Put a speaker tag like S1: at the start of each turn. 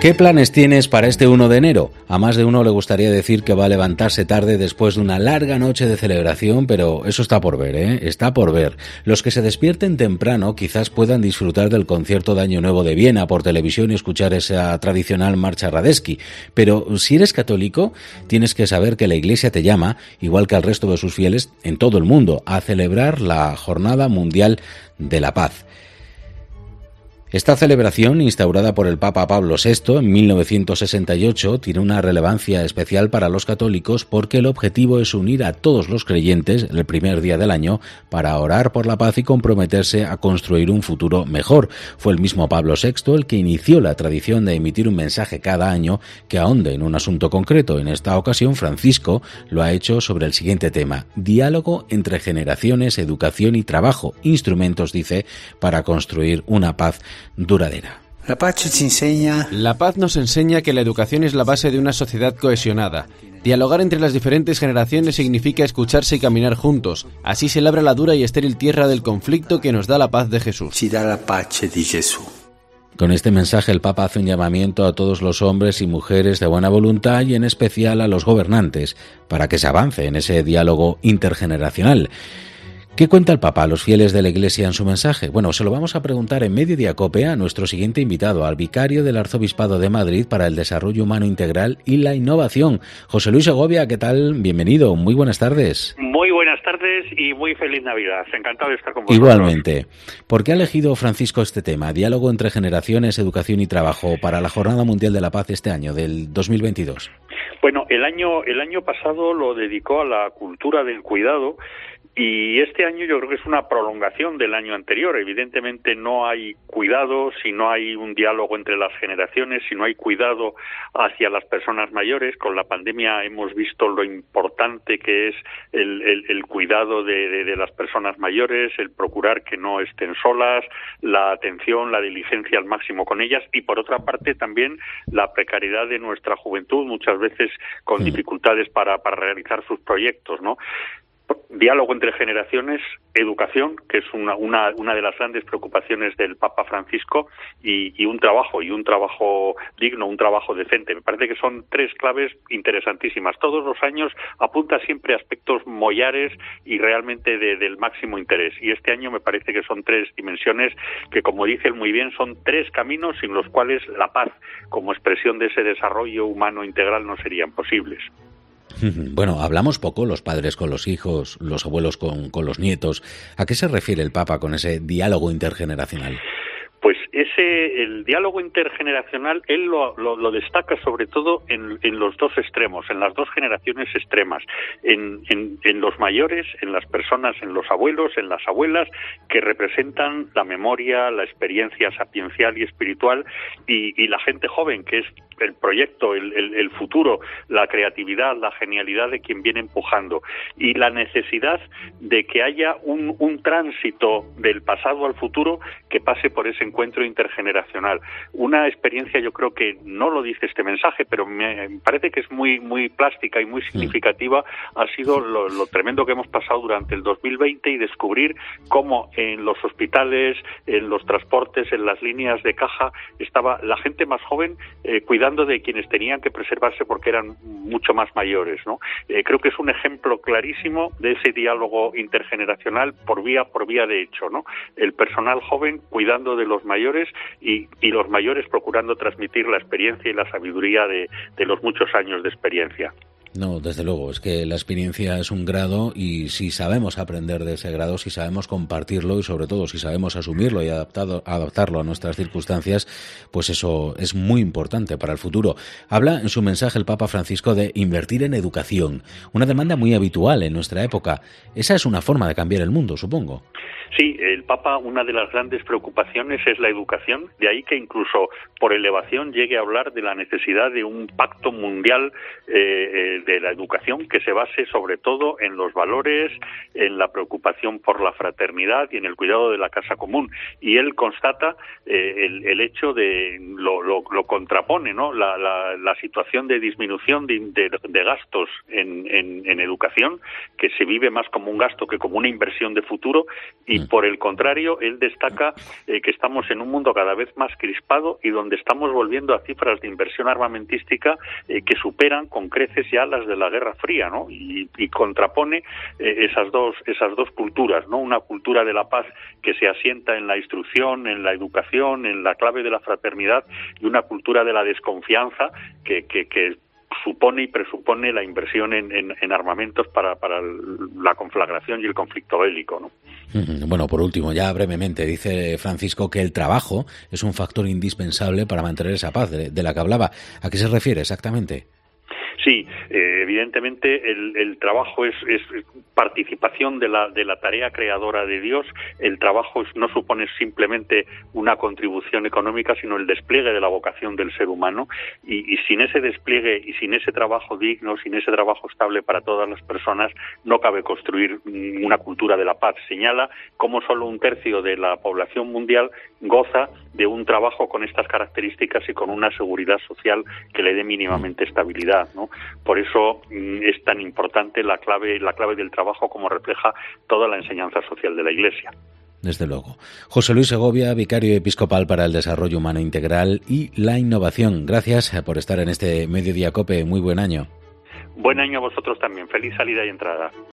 S1: ¿Qué planes tienes para este 1 de enero? A más de uno le gustaría decir que va a levantarse tarde después de una larga noche de celebración, pero eso está por ver, Está por ver. Los que se despierten temprano quizás puedan disfrutar del concierto de Año Nuevo de Viena por televisión y escuchar esa tradicional marcha Radetzky. Pero si eres católico, tienes que saber que la Iglesia te llama, igual que al resto de sus fieles en todo el mundo, a celebrar la Jornada Mundial de la Paz. Esta celebración, instaurada por el Papa Pablo VI en 1968, tiene una relevancia especial para los católicos porque el objetivo es unir a todos los creyentes el primer día del año para orar por la paz y comprometerse a construir un futuro mejor. Fue el mismo Pablo VI el que inició la tradición de emitir un mensaje cada año que ahonde en un asunto concreto. En esta ocasión, Francisco lo ha hecho sobre el siguiente tema: diálogo entre generaciones, educación y trabajo, instrumentos, dice, para construir una paz duradera.
S2: La paz nos enseña que la educación es la base de una sociedad cohesionada. Dialogar entre las diferentes generaciones significa escucharse y caminar juntos. Así se labra la dura y estéril tierra del conflicto que nos da la paz de Jesús.
S1: Con este mensaje el Papa hace un llamamiento a todos los hombres y mujeres de buena voluntad y en especial a los gobernantes para que se avance en ese diálogo intergeneracional. ¿Qué cuenta el Papa a los fieles de la Iglesia en su mensaje? Bueno, se lo vamos a preguntar en Mediodía COPE a nuestro siguiente invitado, al vicario del Arzobispado de Madrid para el Desarrollo Humano Integral y la Innovación. José Luis Segovia, ¿qué tal? Bienvenido, muy buenas tardes.
S3: Muy buenas tardes y muy feliz Navidad. Encantado de estar con vosotros.
S1: Igualmente. ¿Por qué ha elegido Francisco este tema, diálogo entre generaciones, educación y trabajo, para la Jornada Mundial de la Paz este año, del 2022?
S3: Bueno, el año pasado lo dedicó a la cultura del cuidado. Y este año yo creo que es una prolongación del año anterior. Evidentemente no hay cuidado si no hay un diálogo entre las generaciones, si no hay cuidado hacia las personas mayores. Con la pandemia hemos visto lo importante que es el cuidado de las personas mayores, el procurar que no estén solas, la atención, la diligencia al máximo con ellas y por otra parte también la precariedad de nuestra juventud, muchas veces con dificultades para realizar sus proyectos, ¿no? Diálogo entre generaciones, educación, que es una de las grandes preocupaciones del Papa Francisco, y un trabajo digno, un trabajo decente. Me parece que son tres claves interesantísimas. Todos los años apunta siempre a aspectos mollares y realmente del máximo interés. Y este año me parece que son tres dimensiones que, como dice él muy bien, son tres caminos sin los cuales la paz, como expresión de ese desarrollo humano integral, no serían posibles.
S1: Bueno, hablamos poco los padres con los hijos, los abuelos con los nietos. ¿A qué se refiere el Papa con ese diálogo intergeneracional?
S3: Pues el diálogo intergeneracional, él lo destaca sobre todo en los dos extremos, en las dos generaciones extremas, en los mayores, en las personas, en los abuelos, en las abuelas, que representan la memoria, la experiencia sapiencial y espiritual, y la gente joven, que es el proyecto, el futuro, la creatividad, la genialidad de quien viene empujando, y la necesidad de que haya un tránsito del pasado al futuro que pase por ese encuentro intergeneracional. Una experiencia, yo creo que no lo dice este mensaje, pero me parece que es muy muy plástica y muy significativa, ha sido lo tremendo que hemos pasado durante el 2020 y descubrir cómo en los hospitales, en los transportes, en las líneas de caja, estaba la gente más joven cuidando de quienes tenían que preservarse porque eran mucho más mayores, ¿no? Creo que es un ejemplo clarísimo de ese diálogo intergeneracional por vía de hecho, ¿no? El personal joven cuidando de los mayores y los mayores procurando transmitir la experiencia y la sabiduría de los muchos años de experiencia.
S1: No, desde luego, es que la experiencia es un grado y si sabemos aprender de ese grado, si sabemos compartirlo y sobre todo si sabemos asumirlo y adaptarlo a nuestras circunstancias, pues eso es muy importante para el futuro. Habla en su mensaje el Papa Francisco de invertir en educación, una demanda muy habitual en nuestra época. Esa es una forma de cambiar el mundo, supongo.
S3: Sí, el Papa, una de las grandes preocupaciones es la educación, de ahí que incluso por elevación llegue a hablar de la necesidad de un pacto mundial de la educación que se base sobre todo en los valores, en la preocupación por la fraternidad y en el cuidado de la casa común. Y él constata el hecho de, lo contrapone, ¿no? La situación de disminución de gastos en educación, que se vive más como un gasto que como una inversión de futuro, y por el contrario, él destaca que estamos en un mundo cada vez más crispado y donde estamos volviendo a cifras de inversión armamentística que superan con creces ya las de la Guerra Fría, ¿no? Y contrapone esas dos culturas, ¿no? Una cultura de la paz que se asienta en la instrucción, en la educación, en la clave de la fraternidad, y una cultura de la desconfianza que supone y presupone la inversión en armamentos para la conflagración y el conflicto bélico, ¿no?
S1: Bueno, por último, ya brevemente, dice Francisco que el trabajo es un factor indispensable para mantener esa paz de la que hablaba. ¿A qué se refiere exactamente?
S3: Sí, evidentemente el trabajo es participación de la tarea creadora de Dios. El trabajo no supone simplemente una contribución económica, sino el despliegue de la vocación del ser humano, y sin ese despliegue y sin ese trabajo digno, sin ese trabajo estable para todas las personas, no cabe construir una cultura de la paz. Señala cómo solo 1/3 de la población mundial goza de un trabajo con estas características y con una seguridad social que le dé mínimamente estabilidad, ¿no? Por eso es tan importante la clave del trabajo, como refleja toda la enseñanza social de la Iglesia.
S1: Desde luego. José Luis Segovia, vicario episcopal para el desarrollo humano integral y la innovación. Gracias por estar en este Mediodía COPE. Muy buen año.
S3: Buen año a vosotros también. Feliz salida y entrada.